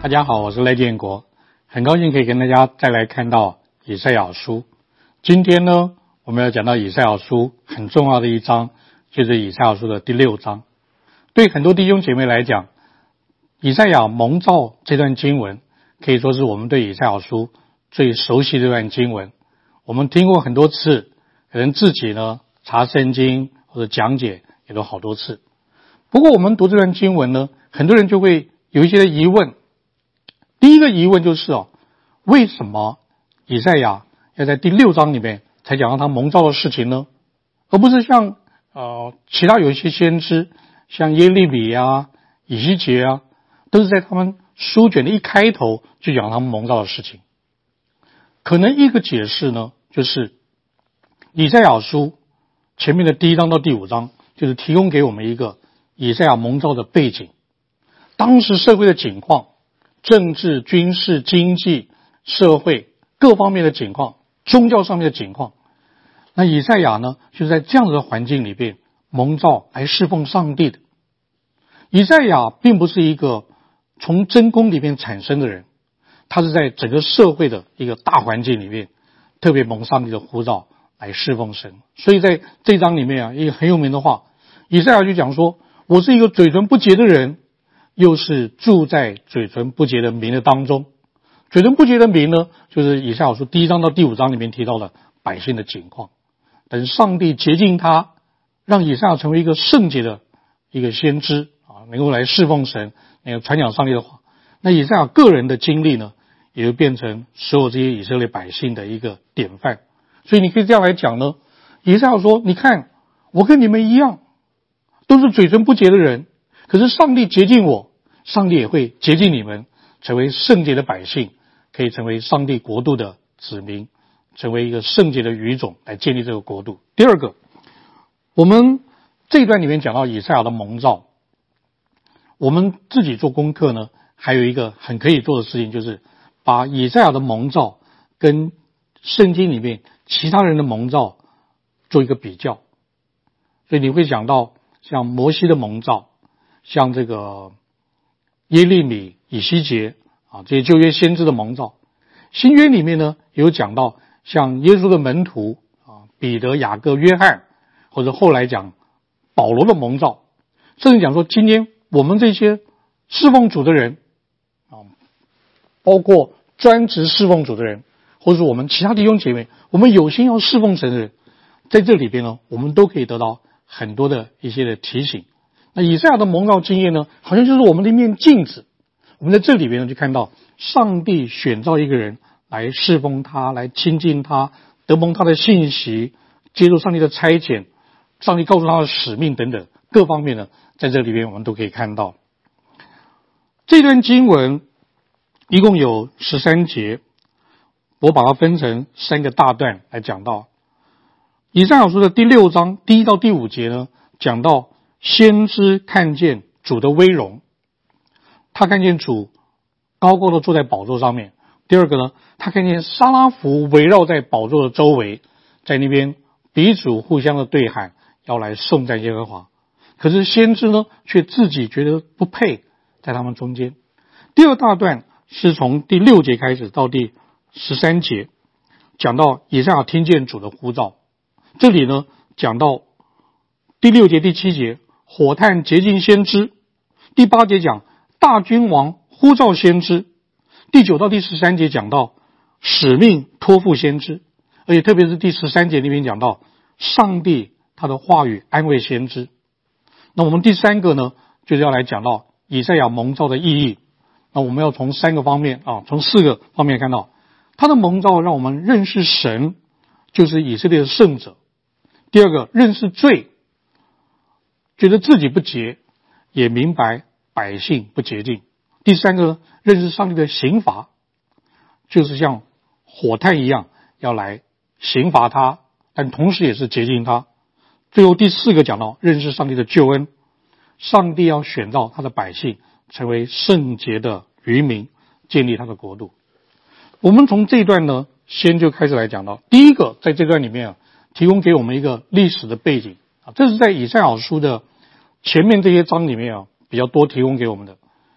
大家好，我是赖建国，很高兴可以跟大家再来看到以赛亚书。今天呢，我们要讲到以赛亚书很重要的一章，就是以赛亚书的第6章。对很多弟兄姐妹来讲，以赛亚蒙召这段经文可以说是我们对以赛亚书最熟悉的这段经文，我们听过很多次，可能自己呢查圣经或者讲解也都好多次。不过我们读这段经文呢，很多人就会有一些的疑问。第一个疑问就是为什么以赛亚要在第6章里面才讲到他蒙召的事情呢？而不是像其他有一些先知，像耶利米啊、以西结啊，都是在他们书卷的一开头就讲他们蒙召的事情。可能一个解释呢，就是以赛亚书前面的第1章到第5章，就是提供给我们一个以赛亚蒙召的背景，当时社会的景况，政治、军事、经济、社会各方面的景况，宗教上面的景况。那以赛亚呢，就是在这样的环境里边蒙召来侍奉上帝的。以赛亚并不是一个从真宫里面产生的人，他是在整个社会的一个大环境里面特别蒙上帝的呼召来侍奉神。所以在这章里面一个很有名的话，以赛亚就讲说，我是一个嘴唇不洁的人，又是住在嘴唇不洁的民的当中。嘴唇不洁的民呢，就是以赛亚书第1章到第5章里面提到的百姓的景况。等上帝洁净他，让以赛亚成为一个圣洁的一个先知能够来侍奉神，能够传讲上帝的话，那以赛亚个人的经历呢，也就变成所有这些以色列百姓的一个典范。所以你可以这样来讲呢，以赛亚说，你看我跟你们一样，都是嘴唇不洁的人，可是上帝洁净我，上帝也会洁净你们，成为圣洁的百姓，可以成为上帝国度的子民，成为一个圣洁的语种来建立这个国度。第二个，我们这一段里面讲到以赛亚的蒙召，我们自己做功课呢，还有一个很可以做的事情，就是把以赛亚的蒙召跟圣经里面其他人的蒙召做一个比较。所以你会讲到像摩西的蒙召，像这个耶利米、以西结这些旧约先知的蒙召。新约里面呢，也有讲到像耶稣的门徒彼得、雅各、约翰，或者后来讲保罗的蒙召，甚至讲说今天我们这些侍奉主的人包括专职侍奉主的人，或者是我们其他弟兄姐妹，我们有心要侍奉神的人，在这里边呢，我们都可以得到很多的一些的提醒。那以赛亚的蒙召经验呢，好像就是我们的一面镜子。我们在这里边呢，就看到上帝选召一个人来侍奉他，来亲近他，得蒙他的信息，接受上帝的差遣，上帝告诉他的使命等等各方面呢，在这里边我们都可以看到。这段经文一共有13节，我把它分成3个大段来讲到。以赛亚书的第6章第1到第5节呢，讲到先知看见主的威荣，他看见主高高的坐在宝座上面。第二个呢，他看见撒拉弗围绕在宝座的周围，在那边彼此互相的对喊，要来颂赞耶和华。可是先知呢，却自己觉得不配在他们中间。第二大段是从第6节开始到第13节，讲到以赛亚听见主的呼召。这里呢，讲到第6节、第7节，火炭洁净先知。第8节讲大君王呼召先知。第9到第13节讲到使命托付先知，而且特别是第13节那边讲到上帝他的话语安慰先知。那我们第3个呢，就是要来讲到以赛亚蒙召的意义。那我们要从3个方面从4个方面看到他的蒙召，让我们认识神，就是以色列的圣者。第二个，认识罪，觉得自己不洁，也明白百姓不洁净。第3个，认识上帝的刑罚，就是像火炭一样要来刑罚他，但同时也是洁净他。最后第4个讲到认识上帝的救恩，上帝要选召他的百姓成为圣洁的渔民，建立他的国度。我们从这一段呢，先就开始来讲到第一个，在这段里面提供给我们一个历史的背景这是在以赛亚书的前面这些章里面比较多提供给我们的。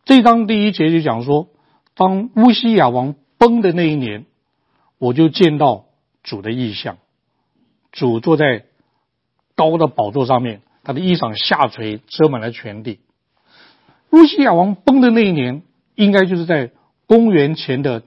这一章第1节就讲说，当乌西雅王崩的那一年，我就见到主的异象，主坐在高的宝座上面，他的衣裳下垂，遮满了全地。乌西雅王崩的那一年，应该就是在公元前的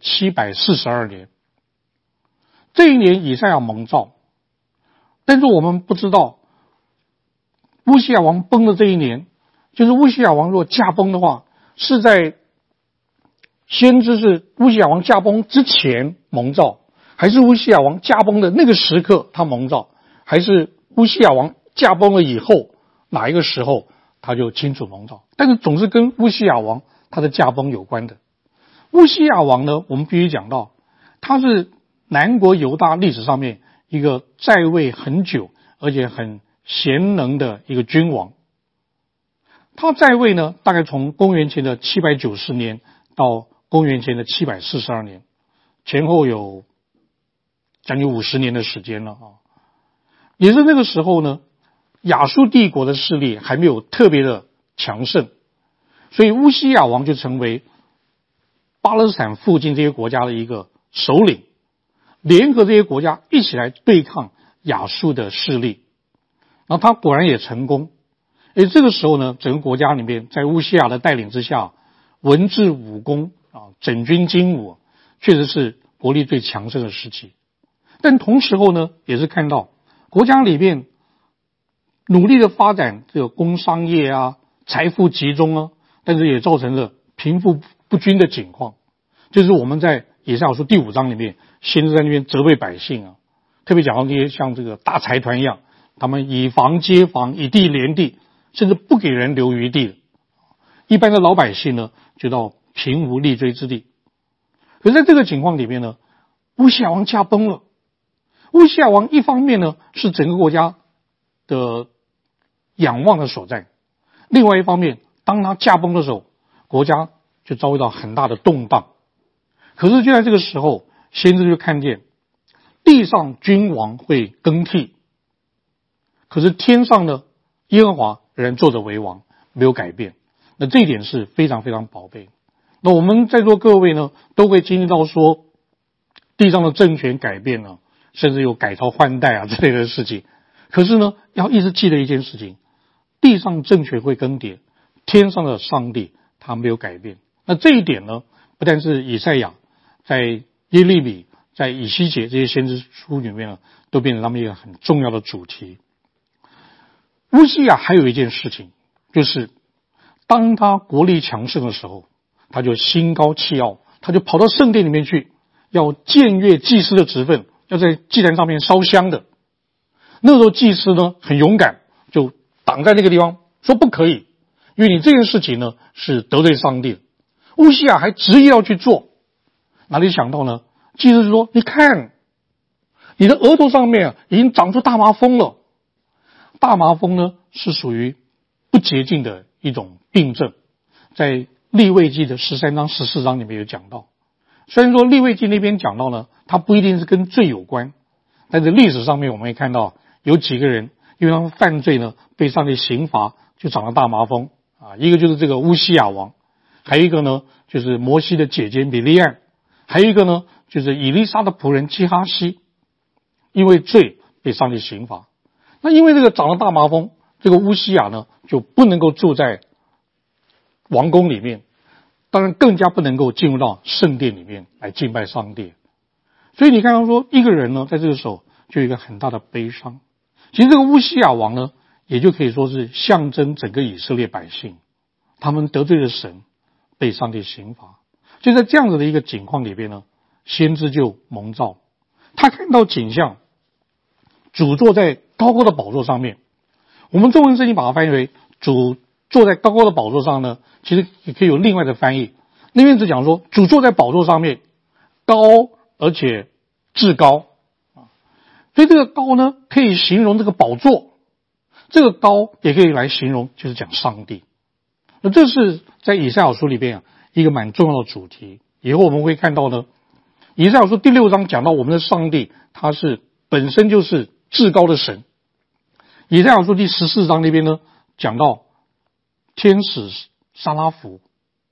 742年。这一年以赛亚蒙召，但是我们不知道乌西雅王崩的这一年，就是乌西雅王若驾崩的话，是在先知是乌西雅王驾崩之前蒙召，还是乌西雅王驾崩的那个时刻他蒙召，还是乌西雅王驾崩了以后哪一个时候他就清楚蒙召？但是总是跟乌西雅王他的驾崩有关的。乌西雅王呢，我们必须讲到，他是南国犹大历史上面一个在位很久而且很贤能的一个君王。他在位呢，大概从公元前的790年到公元前的742年，前后有将近50年的时间了啊。也是那个时候呢，亚述帝国的势力还没有特别的强盛，所以乌西雅王就成为巴勒斯坦附近这些国家的一个首领，联合这些国家一起来对抗亚述的势力。然后他果然也成功。这个时候呢，整个国家里面在乌西雅的带领之下，文治武功整军精武，确实是国力最强盛的时期。但同时候呢，也是看到国家里面努力的发展这个工商业财富集中但是也造成了贫富不均的情况。就是我们在以赛亚书第5章里面，先知在那边责备百姓特别讲到那些像这个大财团一样，他们以房接房，以地连地，甚至不给人留余地。一般的老百姓呢，就到贫无立锥之地。可是在这个情况里面呢，乌西雅王驾崩了。乌西雅王一方面呢，是整个国家的仰望的所在，另外一方面，当他驾崩的时候，国家就遭遇到很大的动荡。可是就在这个时候，先知就看见地上君王会更替，可是天上呢，耶和华仍然坐着为王，没有改变。那这一点是非常非常宝贝。那我们在座各位呢，都会经历到说地上的政权改变了，甚至有改朝换代之类的事情。可是呢，要一直记得一件事情，地上政权会更迭，天上的上帝他没有改变。那这一点呢，不但是以赛亚，在耶利米，在以西结这些先知书里面呢，都变成他们一个很重要的主题。乌西雅还有一件事情，就是当他国力强盛的时候，他就心高气傲，他就跑到圣殿里面去，要僭越祭司的职分，要在祭坛上面烧香的。那时候祭司呢很勇敢，就挡在那个地方，说不可以，因为你这件事情呢是得罪上帝。乌西雅还执意要去做，哪里想到呢？祭司说：“你看，你的额头上面已经长出大麻风了。大麻风呢是属于不洁净的一种病症，在利未记的13章、14章里面有讲到。虽然说利未记那边讲到呢，它不一定是跟罪有关，但是历史上面我们也看到有几个人因为他们犯罪呢，被上帝刑罚，就长了大麻风一个就是这个乌西雅王，还有一个呢就是摩西的姐姐米利暗，还有一个呢就是以利沙的仆人基哈西，因为罪被上帝刑罚。那因为这个长了大麻风，这个乌西雅呢就不能够住在王宫里面，当然更加不能够进入到圣殿里面来敬拜上帝。所以你看到说一个人呢在这个时候就有一个很大的悲伤。其实这个乌西雅王呢，也就可以说是象征整个以色列百姓，他们得罪了神，被上帝刑罚。就在这样子的一个情况里边呢，先知就蒙召，他看到景象，主坐在高高的宝座上面。我们中文圣经把它翻译为主坐在高高的宝座上呢，其实也可以有另外的翻译。那边只讲说主坐在宝座上面，高而且至高。所以这个高呢，可以形容这个宝座，这个高也可以来形容就是讲上帝。那这是在以赛亚书里边一个蛮重要的主题。以后我们会看到呢，以赛亚书第6章讲到我们的上帝，他是本身就是至高的神。以赛亚书第14章那边呢，讲到天使撒拉弗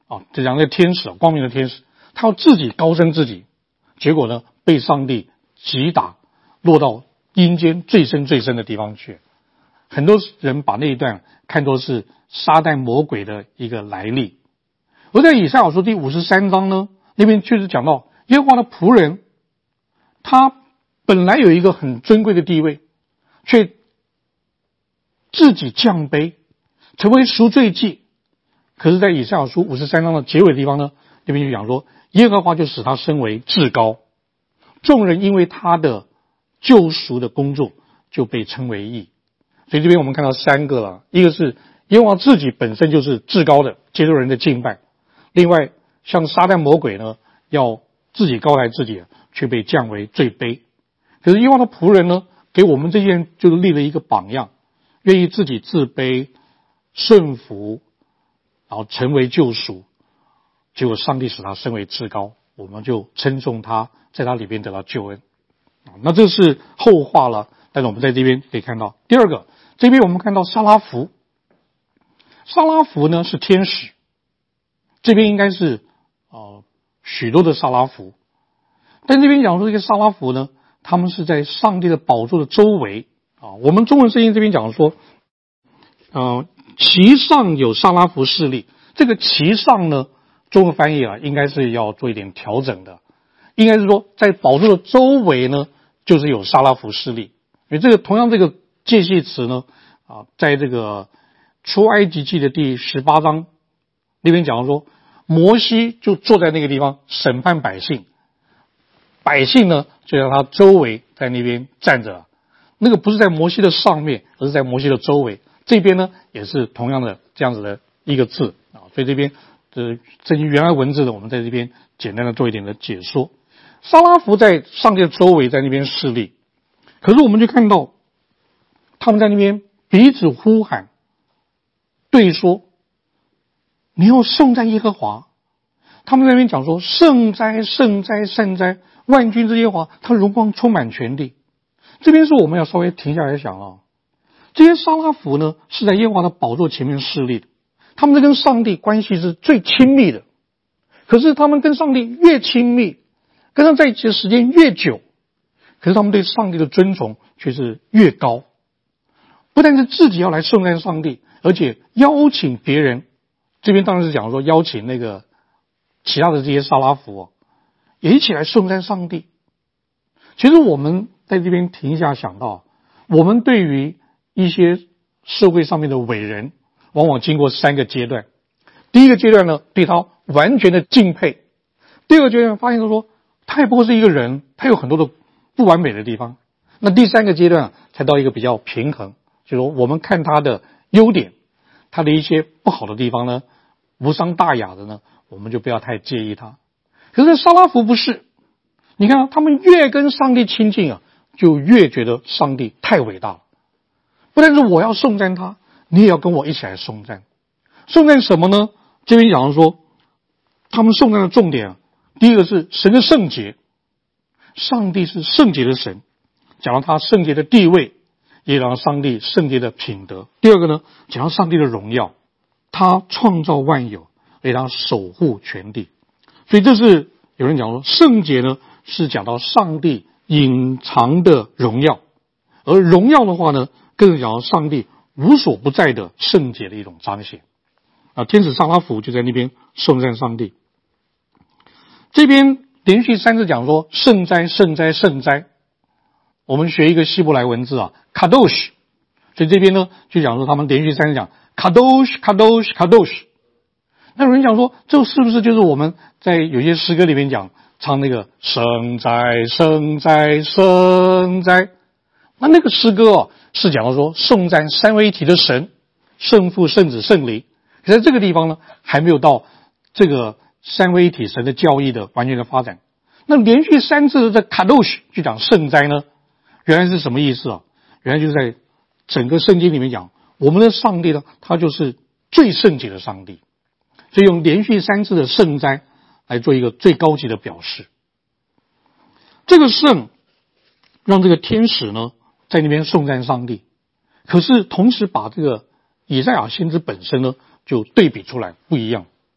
就讲那个天使，光明的天使，他要自己高升自己，结果呢被上帝击打，落到阴间最深最深的地方去。很多人把那一段看作是撒旦魔鬼的一个来历。而在以赛亚书第53章呢，那边确实讲到耶和华的仆人，他本来有一个很尊贵的地位，却自己降卑，成为赎罪祭。可是在以赛亚书53章的结尾的地方呢，那边就讲说耶和华就使他升为至高，众人因为他的救赎的工作就被称为义。所以这边我们看到三个了，一个是耶和华自己本身就是至高的，接受人的敬拜。另外像撒旦魔鬼呢，要自己高抬自己，却被降为最卑。可是耶和华的仆人呢，给我们这些人就是立了一个榜样，愿意自己自卑顺服，然后成为救赎，结果上帝使他升为至高，我们就称颂他，在他里边得到救恩。那这是后话了，但是我们在这边可以看到第二个，这边我们看到撒拉弗。撒拉弗呢是天使，这边应该是许多的撒拉弗，但这边讲说这个撒拉弗呢，他们是在上帝的宝座的周围我们中文圣经这边讲说其上有撒拉弗势力，这个其上呢中文翻译应该是要做一点调整的，应该是说在宝座的周围呢就是有撒拉弗势力。因为这个同样这个介系词呢在这个出埃及记的第18章那边讲说，摩西就坐在那个地方审判百姓，百姓呢就在他周围在那边站着，那个不是在摩西的上面，而是在摩西的周围。这边呢也是同样的这样子的一个字所以这边这些原来文字的我们在这边简单的做一点的解说。撒拉弗在上帝的周围在那边势力，可是我们就看到他们在那边彼此呼喊对说，你要颂赞耶和华。他们在那边讲说，圣哉圣哉圣哉，万军之耶和华，他荣光充满全地。这边是我们要稍微停下来想这些撒拉弗呢是在耶和华的宝座前面侍立的，他们是跟上帝关系是最亲密的。可是他们跟上帝越亲密，跟他在一起的时间越久，可是他们对上帝的尊崇却是越高。不但是自己要来颂赞上帝，而且邀请别人，这边当然是讲说邀请那个其他的这些撒拉弗也一起来颂赞上帝。其实我们在这边停一下想到，我们对于一些社会上面的伟人往往经过三个阶段。第一个阶段呢，对他完全的敬佩。第二个阶段发现说他也不过是一个人，他有很多的不完美的地方。那第三个阶段才到一个比较平衡，就是说我们看他的优点，他的一些不好的地方呢，无伤大雅的呢，我们就不要太介意他。可是撒拉弗不是，你看他们越跟上帝亲近就越觉得上帝太伟大了。不但是我要颂赞他，你也要跟我一起来颂赞。颂赞什么呢？这边讲说他们颂赞的重点第一个是神的圣洁，上帝是圣洁的神，讲到他圣洁的地位，也讲到上帝圣洁的品德。第二个呢，讲到上帝的荣耀，他创造万有，而他守护全地。所以这是有人讲说圣洁呢是讲到上帝隐藏的荣耀，而荣耀的话呢更是讲到上帝无所不在的圣洁的一种彰显天使撒拉弗就在那边颂赞上帝。这边连续三次讲说圣哉圣哉圣哉，我们学一个希伯来文字kadosh， 所以这边呢就讲说他们连续三次讲 kadosh kadosh kadosh。 那有人讲说这是不是就是我们在有些诗歌里面讲唱那个圣哉圣哉圣哉，那个诗歌是讲到说颂赞三位一体的神，圣父圣子圣灵。可是在这个地方呢还没有到这个三位一体神的教义的完全的发展。那连续三次的kadosh就讲圣哉呢，原来是什么意思原来就是在整个圣经里面讲我们的上帝呢，他就是最圣洁的上帝，所以用连续三次的圣哉来做一个最高级的表示。这个圣让这个天使呢在那边颂赞上帝，可是同时把这个以赛亚先知本身呢就对比出来不一样。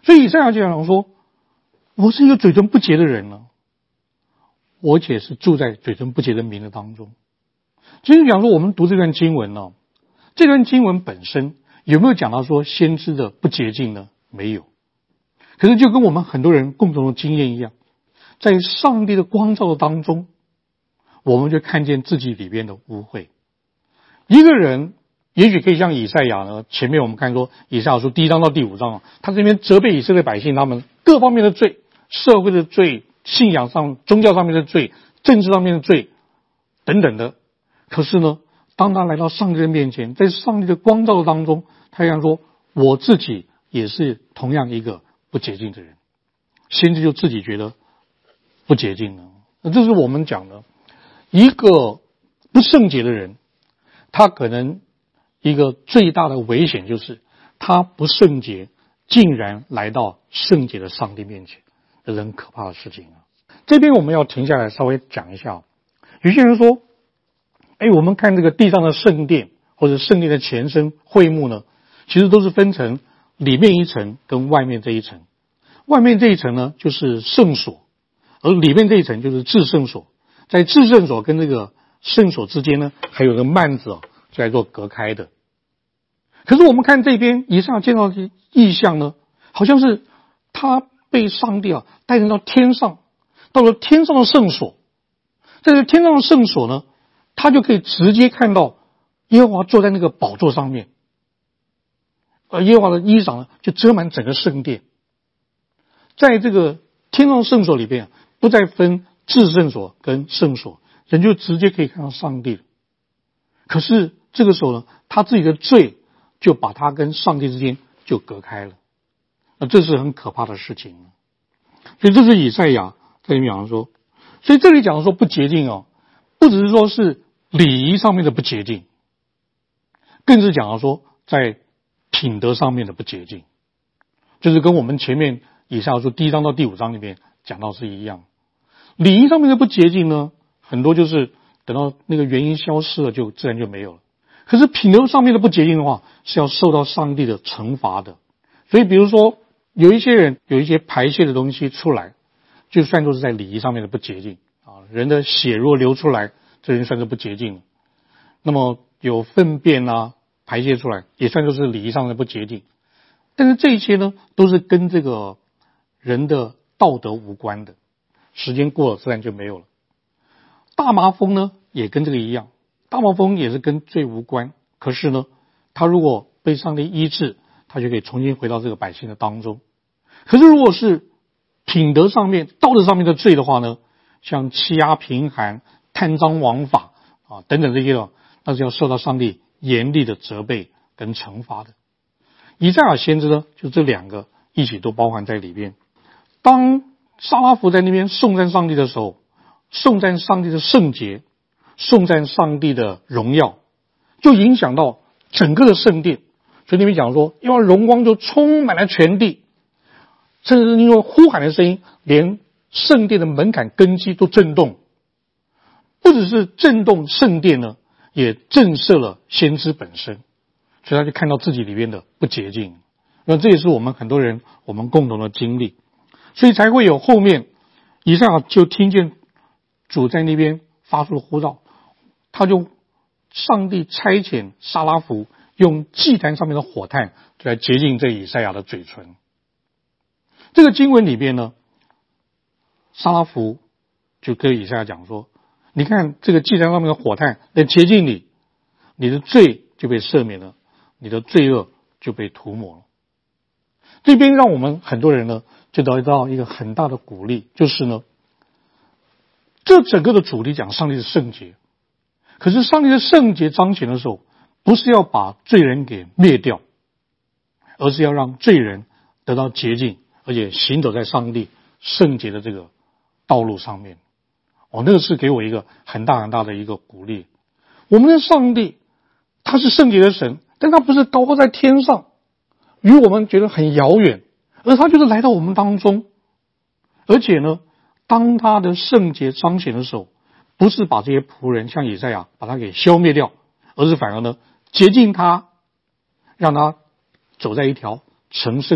所以以赛亚就讲说，我是一个嘴唇不洁的人呢，而且是住在嘴唇不洁的民的当中。其实讲说我们读这段经文呢，这段经文本身有没有讲到说先知的不洁净呢？没有。可是就跟我们很多人共同的经验一样，在上帝的光照的当中，我们就看见自己里边的污秽。一个人也许可以像以赛亚呢，前面我们看说以赛亚书1章到5章，他这边责备以色列百姓他们各方面的罪，社会的罪，信仰上宗教上面的罪，政治上面的罪等等的。可是呢，当他来到上帝的面前，在上帝的光照当中，他这样说，我自己也是同样一个不洁净的人。先知就自己觉得不洁净了。那这是我们讲的一个不圣洁的人，他可能一个最大的危险就是他不圣洁，竟然来到圣洁的上帝面前，这是很可怕的事情啊。这边我们要停下来稍微讲一下。有些人说，我们看这个地上的圣殿或者圣殿的前身会幕呢，其实都是分成里面一层跟外面这一层。外面这一层呢就是圣所，而里面这一层就是至圣所。在至圣所跟这个圣所之间呢，还有个幔子就来做隔开的。可是我们看这边以赛亚见到的异象呢，好像是他被上帝带领到天上，到了天上的圣所。在这天上的圣所呢，他就可以直接看到耶和华坐在那个宝座上面，而耶和华的衣裳呢就遮满整个圣殿。在这个天上圣所里边不再分至圣所跟圣所，人就直接可以看到上帝了。可是这个时候呢，他自己的罪就把他跟上帝之间就隔开了。那这是很可怕的事情。所以这是以赛亚在里面讲说，所以这里讲说不洁净不只是说是礼仪上面的不洁净，更是讲到说在品德上面的不洁净，就是跟我们前面以赛亚书1章到5章里面讲到是一样。礼仪上面的不洁净呢，很多就是等到那个原因消失了，就自然就没有了。可是品德上面的不洁净的话，是要受到上帝的惩罚的。所以比如说有一些人有一些排泄的东西出来，就算作是在礼仪上面的不洁净人的血如果流出来，这人算是不洁净了。那么有粪便排泄出来，也算作是礼仪上的不洁净。但是这一切呢，都是跟这个人的道德无关的，时间过了自然就没有了。大麻风呢也跟这个一样，大麻风也是跟罪无关，可是呢他如果被上帝医治，他就可以重新回到这个百姓的当中。可是如果是品德上面道德上面的罪的话呢，像欺压贫寒、贪赃枉法等等这些那是要受到上帝严厉的责备跟惩罚的。以赛亚先知呢，就这两个一起都包含在里面。当撒拉弗在那边颂赞上帝的时候，颂赞上帝的圣洁，颂赞上帝的荣耀，就影响到整个的圣殿。所以那边讲说，因为荣光就充满了全地，甚至是因为呼喊的声音，连圣殿的门槛根基都震动。不只是震动圣殿呢，也震慑了先知本身，所以他就看到自己里面的不洁净。那这也是我们很多人我们共同的经历，所以才会有后面以赛亚就听见主在那边发出了呼召，他就上帝差遣撒拉弗用祭坛上面的火炭来洁净这以赛亚的嘴唇。这个经文里边呢，撒拉弗就跟以赛亚讲说，你看这个祭坛上面的火炭来洁净你，你的罪就被赦免了，你的罪恶就被涂抹了。这边让我们很多人呢就得到一个很大的鼓励，就是呢这整个的主题讲上帝的圣洁，可是上帝的圣洁彰显的时候，不是要把罪人给灭掉，而是要让罪人得到洁净，而且行走在上帝圣洁的这个道路上面。那个是给我一个很大很大的一个鼓励。我们的上帝他是圣洁的神，但他不是高高在天上，与我们觉得很遥远，而他就是来到我们当中。而且呢，当他的圣洁彰显的时候，不是把这些仆人像以赛亚把他给消灭掉，而是反而呢洁净他，让他走在一条成圣的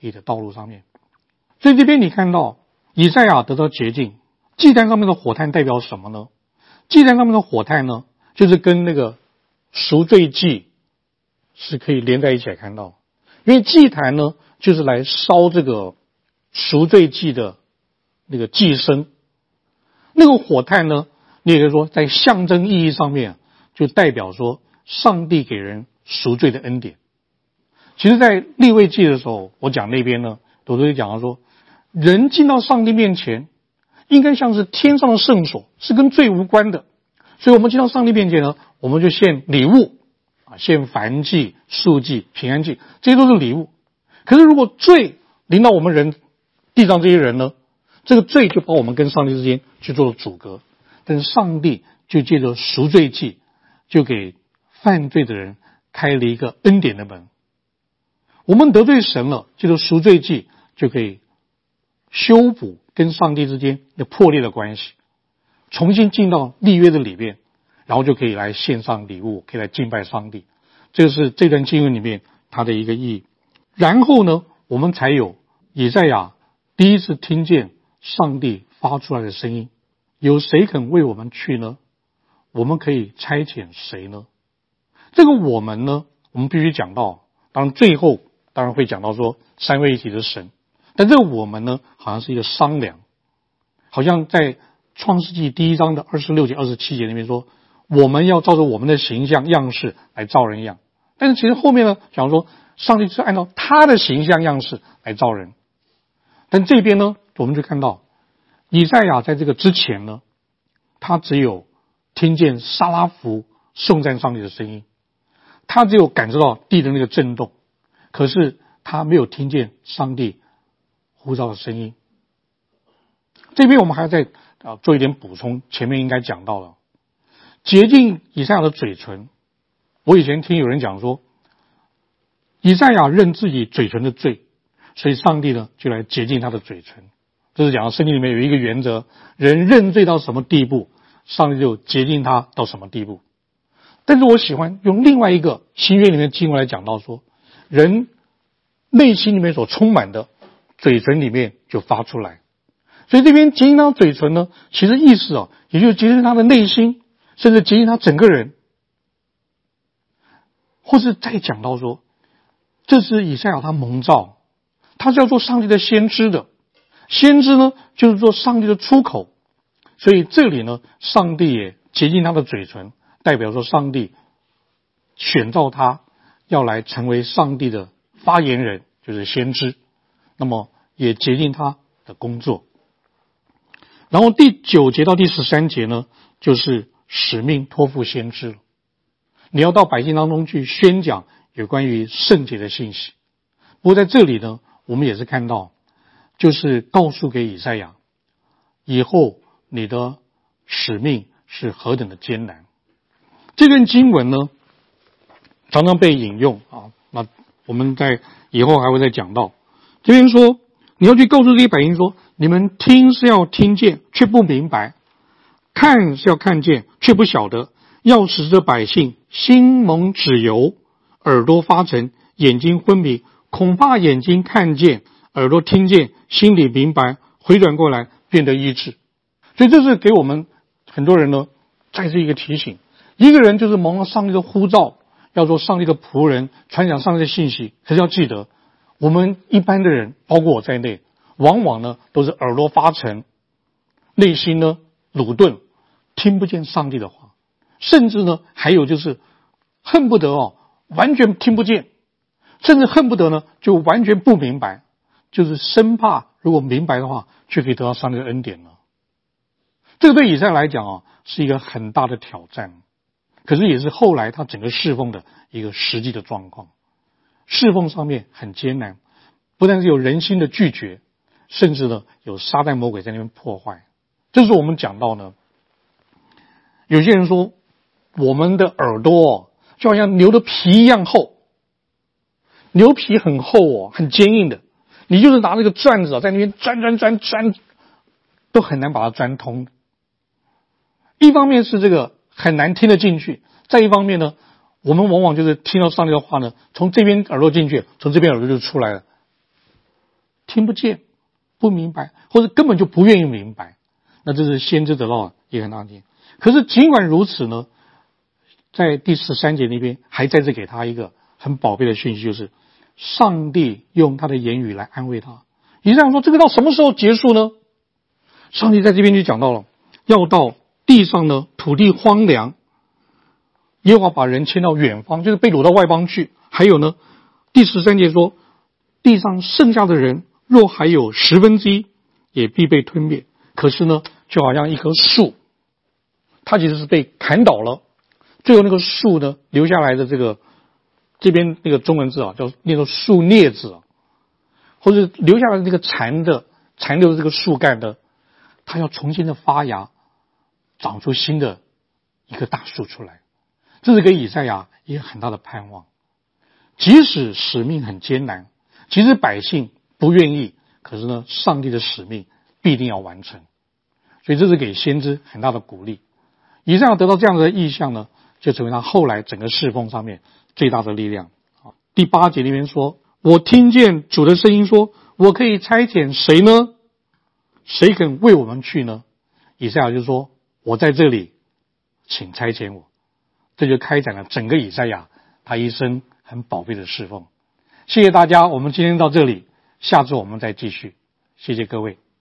义的道路上面。所以这边你看到以赛亚得到洁净，祭坛上面的火炭代表什么呢？祭坛上面的火炭呢，就是跟那个赎罪祭是可以连在一起来看到，因为祭坛呢就是来烧这个赎罪祭的那个祭牲，那个火炭呢，你也可以说在象征意义上面就代表说上帝给人赎罪的恩典。其实在利未记的时候，我讲那边呢，我都会讲到说，人进到上帝面前应该像是天上的圣所，是跟罪无关的。所以我们进到上帝面前呢，我们就献礼物献燔祭、素祭、平安祭，这些都是礼物。可是如果罪临到我们人地上这些人呢，这个罪就把我们跟上帝之间去做了阻隔。但是上帝就借着赎罪祭，就给犯罪的人开了一个恩典的门。我们得罪神了，借着赎罪祭就可以修补跟上帝之间的破裂的关系，重新进到立约的里面，然后就可以来献上礼物，可以来敬拜上帝。这是这段经文里面它的一个意义。然后呢，我们才有以赛亚第一次听见上帝发出来的声音，有谁肯为我们去呢？我们可以差遣谁呢？这个我们呢，我们必须讲到，当然最后当然会讲到说三位一体的神，但这个我们呢，好像是一个商量，好像在创世纪第1章的26节、27节那边说，我们要照着我们的形象样式来造人一样。但是其实后面呢，讲说上帝是按照他的形象样式来造人。但这边呢，我们就看到以赛亚在这个之前呢，他只有听见撒拉弗颂赞上帝的声音，他只有感受到地的那个震动，可是他没有听见上帝呼召的声音。这边我们还要再做一点补充，前面应该讲到了洁净以赛亚的嘴唇。我以前听有人讲说，以赛亚认自己嘴唇的罪，所以上帝呢就来洁净他的嘴唇。这是讲到圣经里面有一个原则，人认罪到什么地步，上帝就洁净他到什么地步。但是我喜欢用另外一个新约里面经文来讲到说，人内心里面所充满的嘴唇里面就发出来。所以这边洁净他的嘴唇呢，其实意思也就是洁净他的内心，甚至洁净他整个人。或是再讲到说，这是以赛亚他蒙召，他是要做上帝的先知的，先知呢就是做上帝的出口。所以这里呢，上帝也洁净他的嘴唇，代表说上帝选召他要来成为上帝的发言人，就是先知，那么也洁净他的工作。然后第9节到第13节呢，就是使命托付先知了。你要到百姓当中去宣讲有关于圣洁的信息。不过在这里呢，我们也是看到，就是告诉给以赛亚，以后你的使命是何等的艰难。这段经文呢，常常被引用那我们在以后还会再讲到。这边说，你要去告诉这些百姓说，你们听是要听见，却不明白；看是要看见，却不晓得。要使这百姓心蒙脂油，耳朵发沉，眼睛昏迷，恐怕眼睛看见，耳朵听见，心里明白，回转过来变得医治。所以这是给我们很多人呢再次一个提醒，一个人就是蒙了上帝的呼召，要做上帝的仆人，传讲上帝的信息。可是要记得，我们一般的人，包括我在内，往往呢都是耳朵发沉，内心呢鲁钝，听不见上帝的话，甚至呢还有就是恨不得完全听不见，甚至恨不得呢就完全不明白，就是生怕如果明白的话，却可以得到上帝的恩典了。这个对以赛亚来讲是一个很大的挑战，可是也是后来他整个侍奉的一个实际的状况。侍奉上面很艰难，不但是有人心的拒绝，甚至呢有撒旦魔鬼在那边破坏。这是我们讲到呢，有些人说我们的耳朵就好像牛的皮一样厚，牛皮很厚很坚硬的，你就是拿那个钻子在那边钻都很难把它钻通。一方面是这个很难听得进去，再一方面呢，我们往往就是听到上帝的话呢，从这边耳朵进去，从这边耳朵就出来了， 听不见、不明白，或者根本就不愿意明白。那这是先知得到一个很大的经验。可是尽管如此呢，在第13节那边还再次给他一个很宝贝的讯息，就是上帝用他的言语来安慰他。以赛亚说这个到什么时候结束呢？上帝在这边就讲到了，要到地上呢土地荒凉，耶和华把人迁到远方，就是被掳到外邦去。还有呢，第13节说，地上剩下的人若还有1/10，也必被吞灭。可是呢，就好像一棵树，它其实是被砍倒了，最后那个树呢留下来的这边那个中文字叫念作树镊子，或者留下来的那个残留的这个树干的，它要重新的发芽，长出新的一棵大树出来。这是给以赛亚一个很大的盼望。即使使命很艰难，即使百姓不愿意，可是呢，上帝的使命必定要完成。所以这是给先知很大的鼓励。以赛亚得到这样的意象呢，就成为他后来整个侍奉上面最大的力量。第8节里面说，我听见主的声音说，我可以差遣谁呢？谁肯为我们去呢？以赛亚就说，我在这里，请差遣我。这就开展了整个以赛亚他一生很宝贝的侍奉。谢谢大家，我们今天到这里，下次我们再继续。谢谢各位。